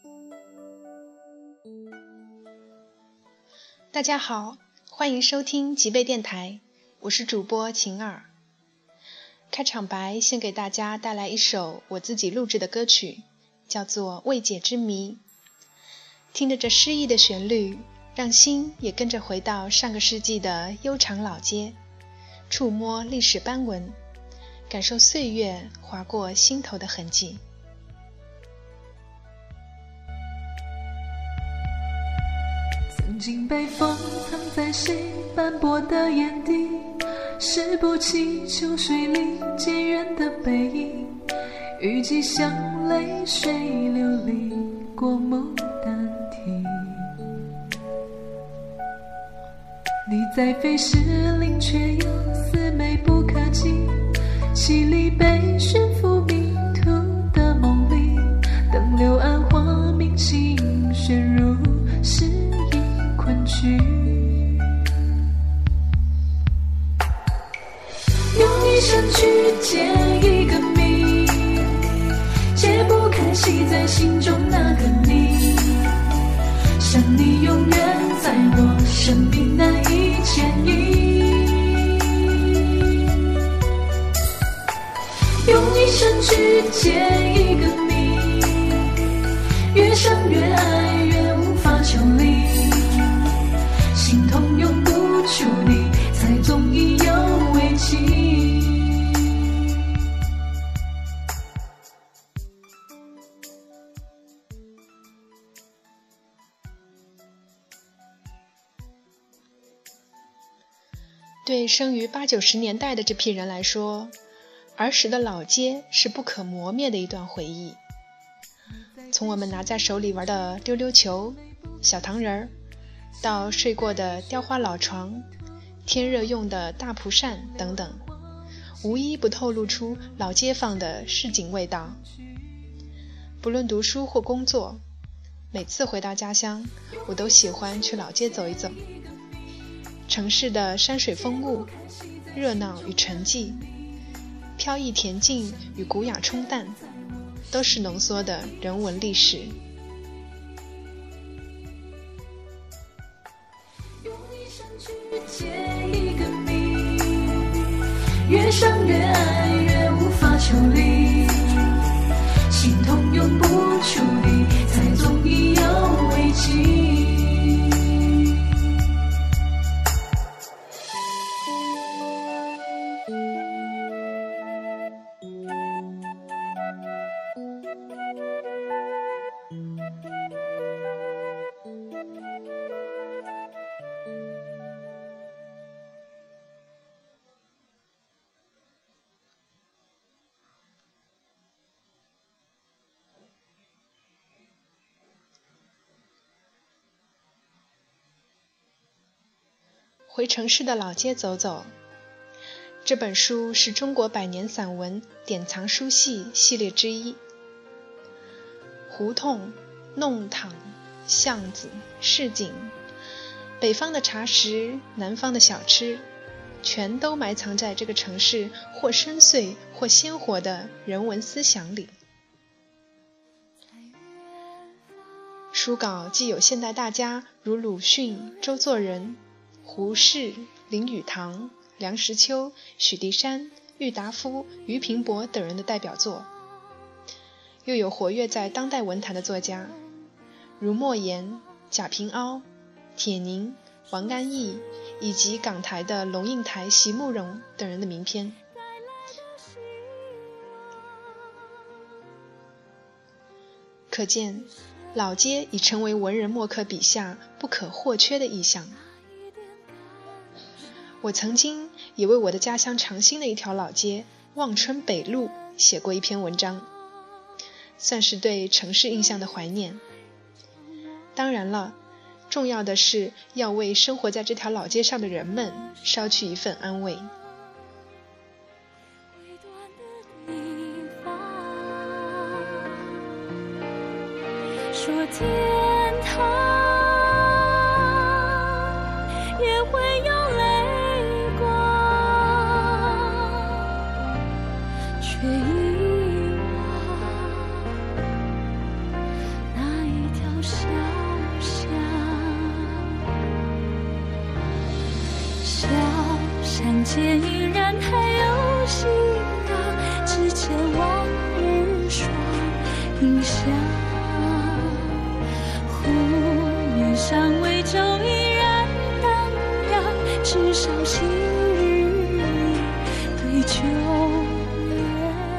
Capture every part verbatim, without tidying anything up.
大家好，欢迎收听极贝电台，我是主播晴儿。开场白先给大家带来一首我自己录制的歌曲，叫做《未解之谜》。听着这诗意的旋律，让心也跟着回到上个世纪的悠长老街，触摸历史斑纹，感受岁月划过心头的痕迹。 曾经被风藏在谁斑驳的眼底，拾不起秋水里渐远的背影，雨季像泪水流离过牡丹亭。你在飞时灵，却又似美不可及，绮丽被驯服迷途的梦里，等柳暗花明，心旋入诗意困局。用一生去解一个谜，解不开系在心中那个你，想你永远在我生命难以牵引。用一生去解一个谜，越想越爱，越无法抽离，心痛永不处理，才总意犹未尽。 对生于八九十年代的这批人来说，儿时的老街是不可磨灭的一段回忆。从我们拿在手里玩的溜溜球、小糖人儿，到睡过的雕花老床、天热用的大蒲扇等等，无一不透露出老街坊的市井味道。不论读书或工作，每次回到家乡，我都喜欢去老街走一走。城市的山水风物、热闹与沉寂、飘逸恬静与古雅冲淡，都是浓缩的人文历史。 用一生去解一个谜，越想越爱，越无法抽离，心痛永不处理，才总意犹未尽。 回城市的老街走走，这本书是中国百年散文典藏书系系列之一。胡同、弄堂、巷子、市井，北方的茶食，南方的小吃，全都埋藏在这个城市或深邃或鲜活的人文思想里。书稿既有现代大家如鲁迅、周作人、胡适、林语堂、梁实秋、许地山、郁达夫、俞平伯等人的代表作，又有活跃在当代文坛的作家，如莫言、贾平凹、铁凝、王安忆，以及港台的龙应台、席慕容等人的名篇。可见老街已成为文人墨客笔下不可或缺的意象。我曾经也为我的家乡长兴的一条老街望春北路写过一篇文章，算是对城市印象的怀念。当然了，重要的是要为生活在这条老街上的人们捎去一份安慰。 说天堂也会有泪光，却遗忘那一界依然还有夕阳，只见往日双影相。湖面上微舟依然荡漾，至少昔日里对酒鸳鸯。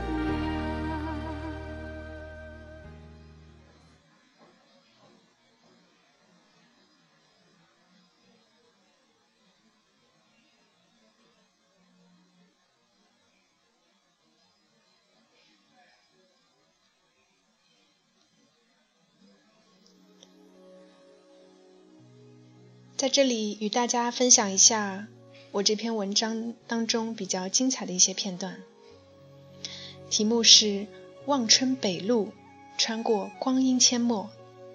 在这里与大家分享一下我这篇文章当中比较精彩的一些片段。题目是望春北路，穿过光阴阡陌。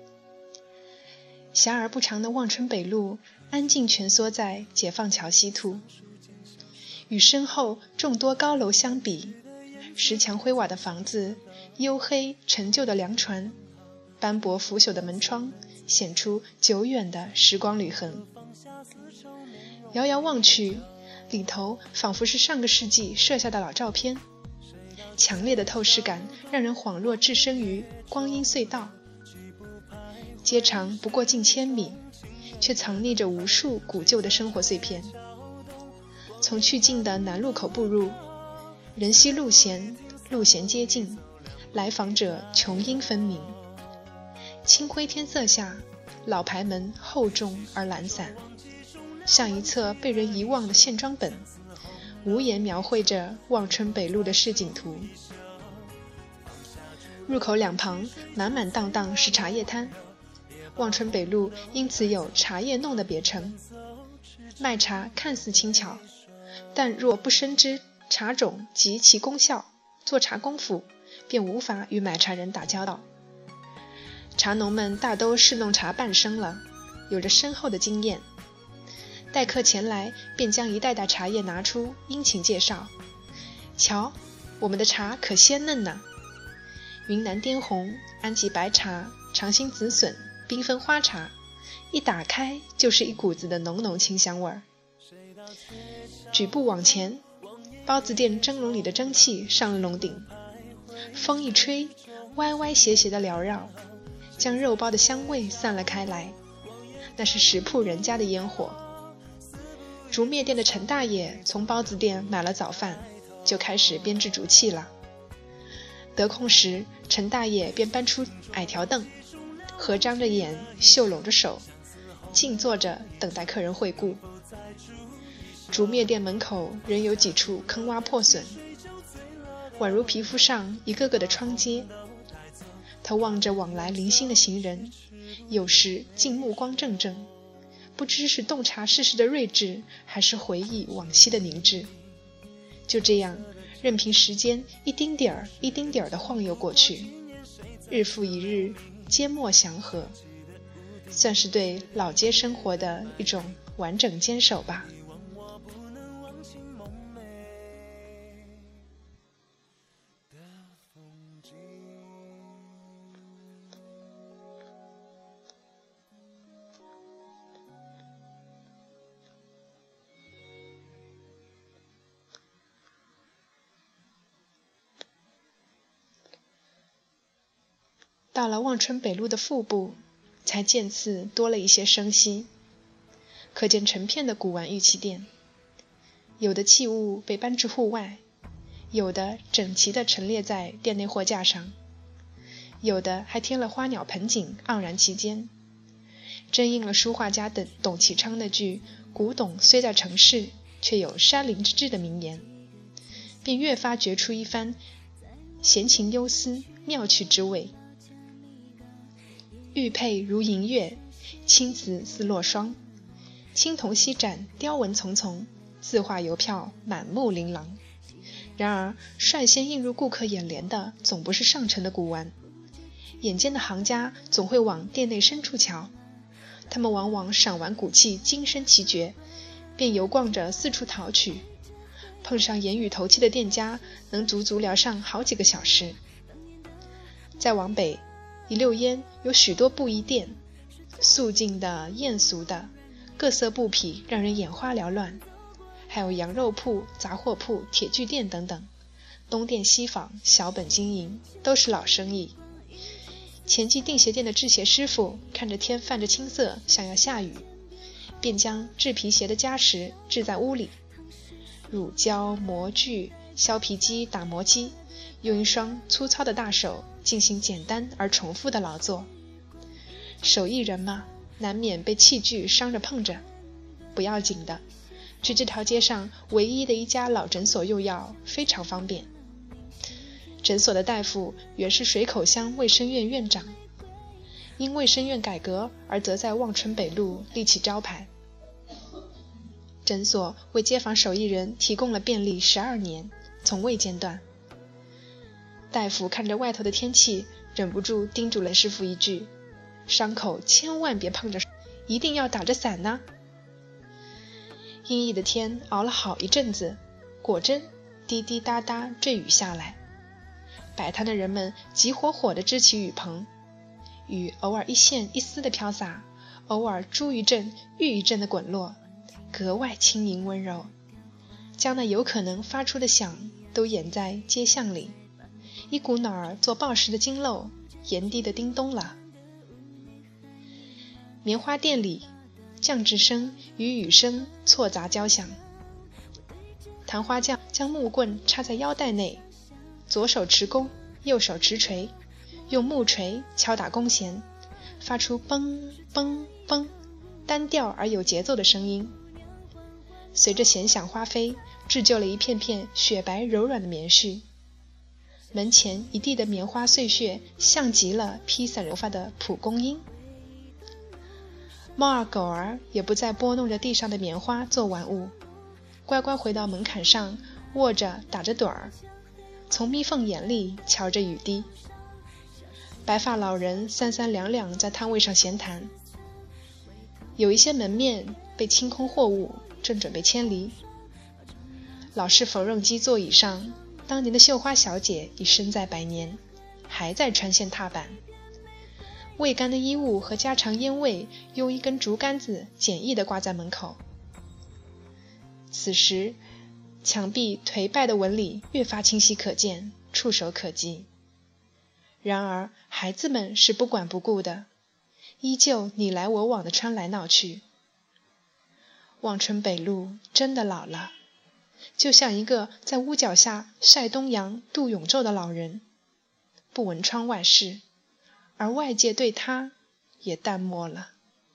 狭而不长的望春北路安静蜷缩在解放桥西途，与身后众多高楼相比，石墙灰瓦的房子，黝黑陈旧的梁船，斑驳腐朽的门窗，显出久远的时光履痕。遥遥望去，里头仿佛是上个世纪摄下的老照片，强烈的透视感让人恍若置身于光阴隧道。街长不过近千米，却藏匿着无数古旧的生活碎片。从去近的南路口步入，人稀路闲，路闲街静，来访者琼英分明。青灰天色下，老牌门厚重而懒散，像一册被人遗忘的线装本，无言描绘着望春北路的市井图。入口两旁满满当当是茶叶摊，望春北路因此有茶叶弄的别称。卖茶看似轻巧，但若不深知茶种及其功效，做茶功夫，便无法与买茶人打交道。茶农们大都是弄茶半生了，有着深厚的经验，待客前来便将一袋袋茶叶拿出，殷勤介绍。瞧，我们的茶可鲜嫩呢，云南滇红、安吉白茶、长兴紫笋、缤纷花茶，一打开就是一股子的浓浓清香味儿。举步往前，包子店蒸笼里的蒸汽上了笼顶，风一吹，歪歪斜斜的缭绕，将肉包的香味散了开来，那是食铺人家的烟火。竹篾店的陈大爷从包子店买了早饭，就开始编织竹器了。得空时，陈大爷便搬出矮条凳，合张着眼，袖拢着手，静坐着等待客人惠顾。竹篾店门口仍有几处坑洼破损，宛如皮肤上一个个的疮疖。他望着往来零星的行人，有时竟目光怔怔，不知是洞察世事的睿智，还是回忆往昔的凝滞。就这样，任凭时间一丁点儿一丁点儿地晃悠过去，日复一日，缄默祥和，算是对老街生活的一种完整坚守吧。到了望春北路的腹部，才渐次多了一些生息，可见成片的古玩玉器店，有的器物被搬至户外，有的整齐地陈列在店内货架上，有的还添了花鸟盆景盎然其间，真应了书画家等董其昌那句古董虽在城市，却有山林之志的名言，便越发觉出一番闲情幽思妙趣之味。玉佩如银月，青瓷似落霜，青铜锡盏雕纹丛丛，字画邮票满目琳琅。然而率先映入顾客眼帘的总不是上乘的古玩，眼尖的行家总会往店内深处瞧，他们往往赏完古器精深奇绝，便游逛着四处讨取，碰上言语投机的店家，能足足聊上好几个小时。再往北一溜烟有许多布衣店，素净的、艳俗的，各色布匹让人眼花缭乱， 还有羊肉铺、杂货铺、铁具店等等，东店西坊，小本经营，都是老生意。前进订鞋店的制鞋师傅看着天泛着青色，想要下雨，便将制皮鞋的家什置在屋里，乳胶、模具、削皮机、打磨机，用一双粗糙的大手进行简单而重复的劳作。手艺人嘛，难免被器具伤着碰着，不要紧的，去这条街上唯一的一家老诊所用药非常方便。诊所的大夫原是水口乡卫生院院长，因卫生院改革而则在望春北路立起招牌。诊所为街坊手艺人提供了便利十二年，从未间断。大夫看着外头的天气，忍不住叮嘱了师傅一句：伤口千万别碰着，一定要打着伞呢。阴翳的天熬了好一阵子，果真滴滴答答坠雨下来。摆摊的人们急火火地支起雨棚，雨偶尔一线一丝的飘洒，偶尔珠一阵玉一阵的滚落，格外轻盈温柔，将那有可能发出的响都掩在街巷里，一股脑儿做报时的金漏炎地的叮咚了。棉花店里，酱汁声与雨声错杂交响。弹花匠将木棍插在腰带内，左手持弓，右手持锤，用木锤敲打弓弦，发出嘣嘣嘣单调而有节奏的声音。随着弦响花飞，制就了一片片雪白柔软的棉絮。门前一地的棉花碎屑，像极了披散头发的蒲公英。猫儿狗儿也不再拨弄着地上的棉花做玩物，乖乖回到门槛上，卧着打着盹儿，从眯缝眼里瞧着雨滴。白发老人三三两两在摊位上闲谈，有一些门面被清空货物，正准备迁离。老式缝纫机座椅上，当年的绣花小姐已身在百年，还在穿线踏板。未干的衣物和家常烟味用一根竹竿子简易地挂在门口。此时墙壁颓败的纹理越发清晰可见，触手可及。然而孩子们是不管不顾的，依旧你来我往地穿来闹去。望春北路真的老了，就像一个在屋角下晒东阳度永昼的老人，不闻窗外事，而外界对他也淡漠了。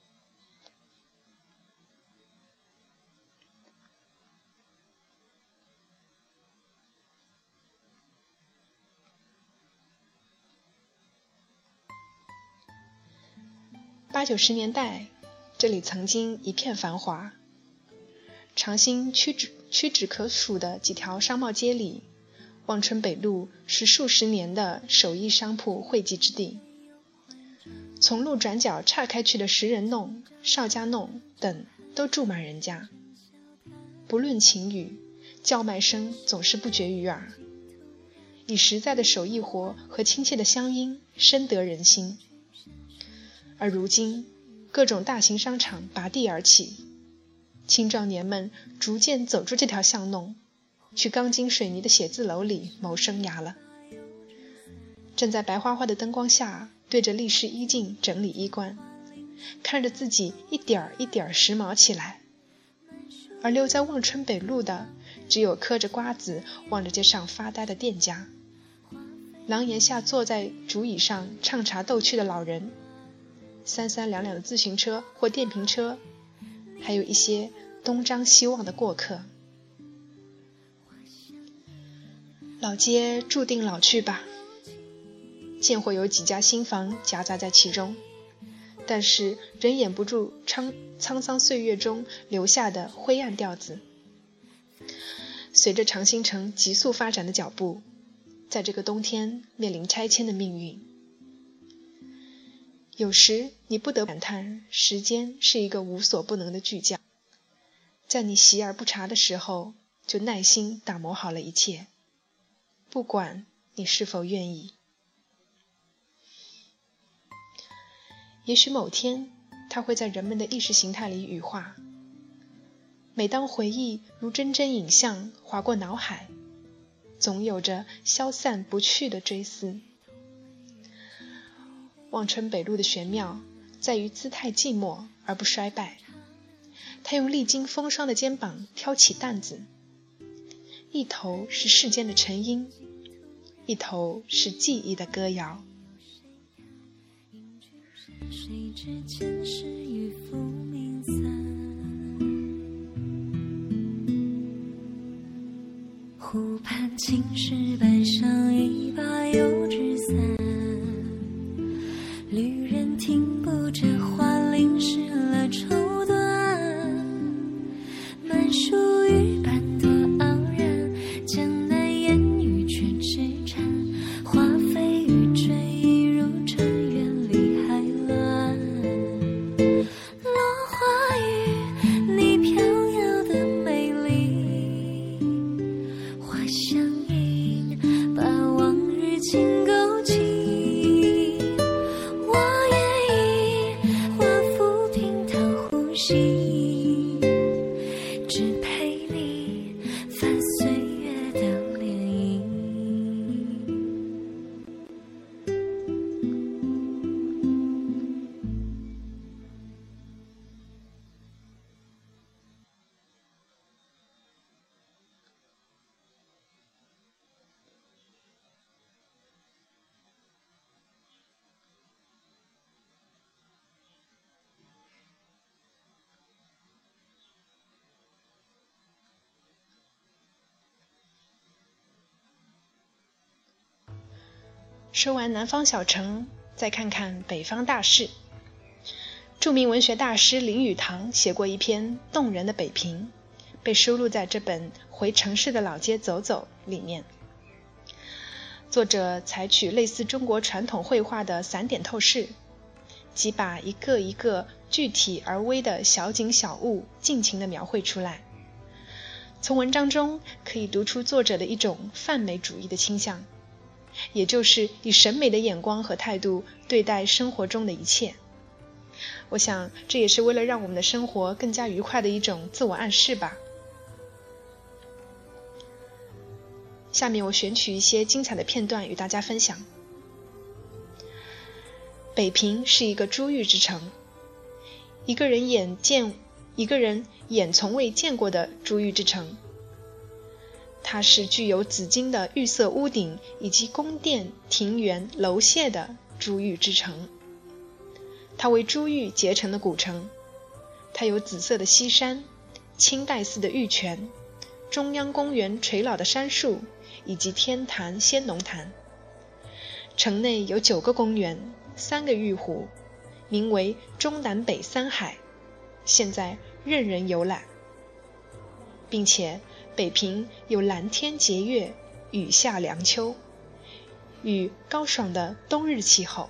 八九十年代，这里曾经一片繁华。长兴屈指屈指可数的几条商贸街里，望春北路是数十年的手艺商铺汇集之地。从路转角岔开去的石人弄、邵家弄等都住满人家。不论晴雨，叫卖声总是不绝于耳，以实在的手艺活和亲切的乡音深得人心。而如今，各种大型商场拔地而起，青壮年们逐渐走出这条巷弄，去钢筋水泥的写字楼里谋生涯了。正在白花花的灯光下，对着立式衣镜整理衣冠，看着自己一点儿一点儿时髦起来。而留在望春北路的，只有嗑着瓜子望着街上发呆的店家，廊檐下坐在竹椅上畅茶逗趣的老人，三三两两的自行车或电瓶车，还有一些东张西望的过客。老街注定老去吧，见或有几家新房夹杂在其中，但是仍掩不住沧沧桑岁月中留下的灰暗调子。随着长兴城急速发展的脚步，在这个冬天面临拆迁的命运。有时你不得不感叹，时间是一个无所不能的巨匠，在你习而不察的时候，就耐心打磨好了一切，不管你是否愿意。也许某天，它会在人们的意识形态里羽化。 每当回忆如真真影像划过脑海，总有着消散不去的追思。望春北路的玄妙在于姿态寂寞而不衰败，他用历经风霜的肩膀挑起担子，一头是世间的尘音，一头是记忆的歌谣。 谁知前世与浮名散，湖畔青石板上一把油纸伞，旅人听不着花淋湿了绸缎，满树雨般多傲然，江南烟雨却痴缠，花飞雨坠一如尘缘里海乱。落花与你飘摇的美丽，花相映把往日情勾起，我愿意化浮萍淌呼吸，只陪你翻岁月的涟漪。 说完南方小城，再看看北方大事。著名文学大师林语堂写过一篇动人的北平，被收录在这本《回城市的老街走走》里面。作者采取类似中国传统绘画的散点透视，即把一个一个具体而微的小景小物尽情地描绘出来。从文章中可以读出作者的一种泛美主义的倾向，也就是以审美的眼光和态度对待生活中的一切。我想这也是为了让我们的生活更加愉快的一种自我暗示吧。下面我选取一些精彩的片段与大家分享。北平是一个珠玉之城，一个人眼见一个人眼从未见过的珠玉之城。它是具有紫金的玉色屋顶以及宫殿、庭园、楼榭的珠玉之城。它为珠玉结成的古城，它有紫色的西山、清代似的玉泉、中央公园垂老的杉树以及天坛、仙农坛。城内有九个公园，三个玉湖，名为中南北三海，现在任人游览。并且北平有蓝天洁月、雨下凉秋与高爽的冬日气候。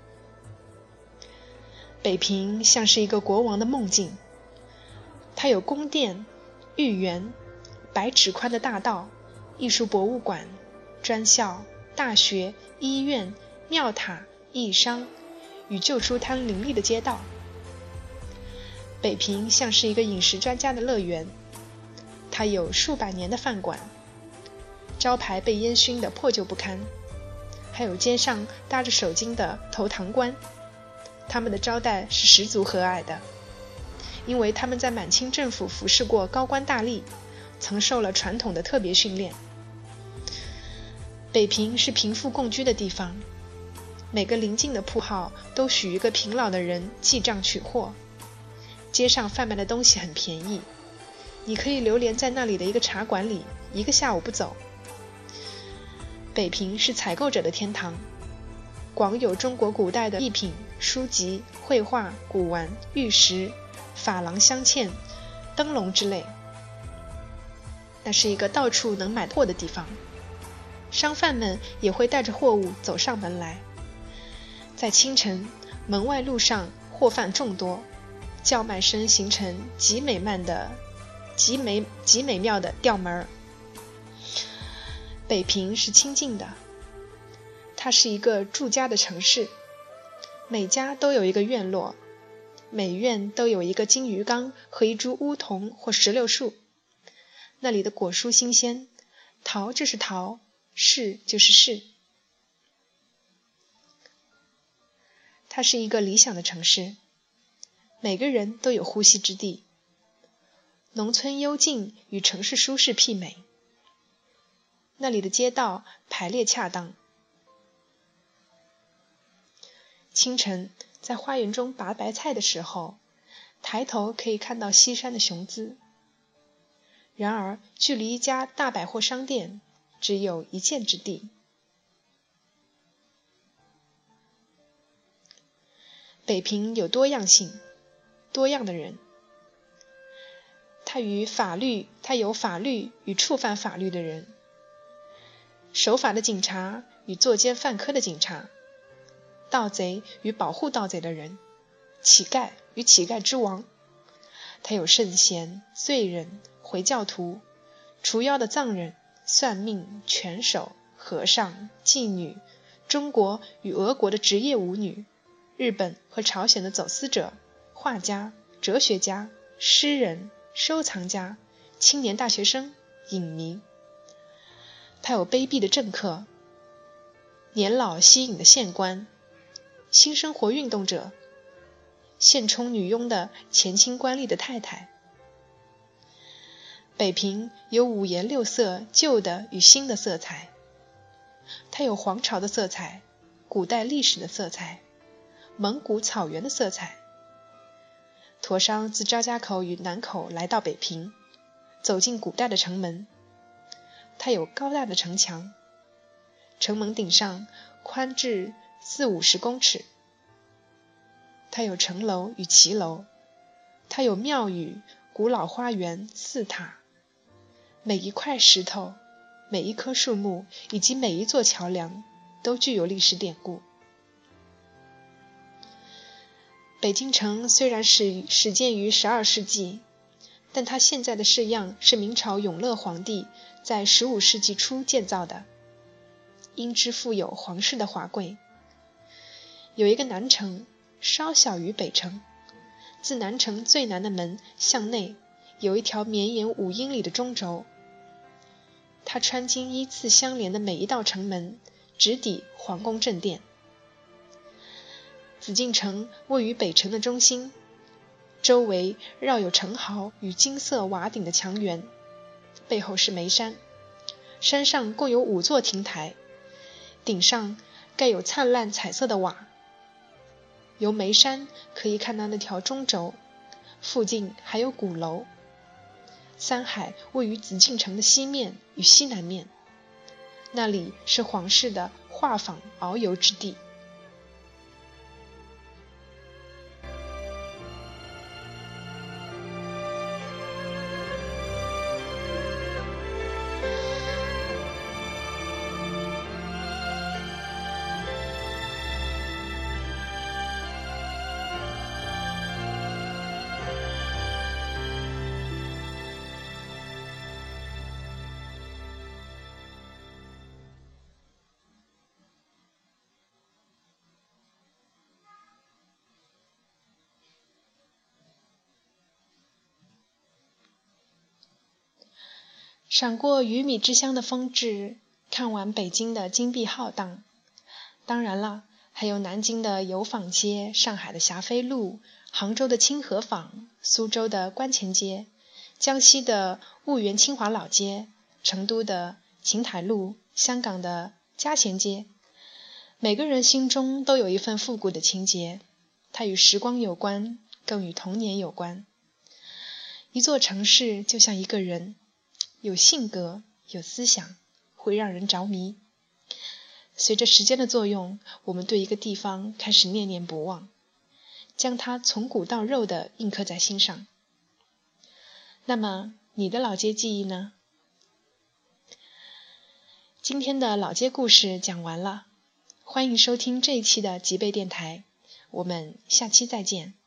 北平像是一个国王的梦境，它有宫殿、御园、百尺宽的大道、艺术博物馆、专校、大学、医院、庙塔、驿商与旧书摊林立的街道。北平像是一个饮食专家的乐园，它有数百年的饭馆，招牌被烟熏得破旧不堪，还有肩上搭着手巾的头堂官，他们的招待是十足和蔼的，因为他们在满清政府服侍过高官大吏，曾受了传统的特别训练。北平是贫富共居的地方，每个邻近的铺号都许一个贫老的人记账取货，街上贩卖的东西很便宜，你可以流连在那里的一个茶馆里一个下午不走。北平是采购者的天堂，广有中国古代的艺品、书籍、绘画、古玩、玉石、珐琅镶嵌、灯笼之类。那是一个到处能买货的地方，商贩们也会带着货物走上门来。在清晨，门外路上货贩众多，叫卖声形成极美慢的极美极美妙的调门。北平是清静的，它是一个住家的城市，每家都有一个院落， 每院都有一个金鱼缸和一株梧桐或石榴树，那里的果蔬新鲜，桃就是桃，柿就是柿。它是一个理想的城市，每个人都有呼吸之地，农村幽静与城市舒适媲美，那里的街道排列恰当。清晨在花园中拔白菜的时候，抬头可以看到西山的雄姿。然而距离一家大百货商店只有一箭之地。北平有多样性，多样的人。它与法律，它有法律与触犯法律的人，守法的警察与作奸犯科的警察，盗贼与保护盗贼的人，乞丐与乞丐之王。他有圣贤、罪人、回教徒、除妖的藏人、算命、拳手、和尚、妓女，中国与俄国的职业舞女，日本和朝鲜的走私者，画家、哲学家、诗人、收藏家、青年大学生、影迷。他有卑鄙的政客，年老吸引的县官，新生活运动者，现充女佣的前清官吏的太太。北平有五颜六色旧的与新的色彩，它有皇朝的色彩，古代历史的色彩，蒙古草原的色彩。陀商自张家口与南口来到北平，走进古代的城门，它有高大的城墙，城门顶上宽至四五十公尺，它有城楼与骑楼，它有庙宇、古老花园、寺塔，每一块石头、每一棵树木以及每一座桥梁都具有历史典故。北京城虽然始始建于十二世纪，但它现在的式样是明朝永乐皇帝在十五世纪初建造的，因之富有皇室的华贵。有一个南城，稍小于北城，自南城最南的门向内有一条绵延五英里的中轴，它穿经依次相连的每一道城门，直抵皇宫正殿。紫禁城位于北城的中心，周围绕有城壕与金色瓦顶的墙垣，背后是眉山，山上共有五座亭台，顶上盖有灿烂彩色的瓦。由眉山可以看到那条中轴，附近还有鼓楼。三海位于紫禁城的西面与西南面，那里是皇室的画舫遨游之地。赏过鱼米之乡的风致，看完北京的金碧浩荡，当然了，还有南京的油坊街、上海的霞飞路、杭州的清河坊、苏州的观前街、江西的婺源清华老街、成都的琴台路、香港的嘉贤街。每个人心中都有一份复古的情结，它与时光有关，更与童年有关。一座城市就像一个人，有性格，有思想，会让人着迷。随着时间的作用，我们对一个地方开始念念不忘，将它从骨到肉地印刻在心上。那么你的老街记忆呢？今天的老街故事讲完了，欢迎收听这一期的极贝电台，我们下期再见。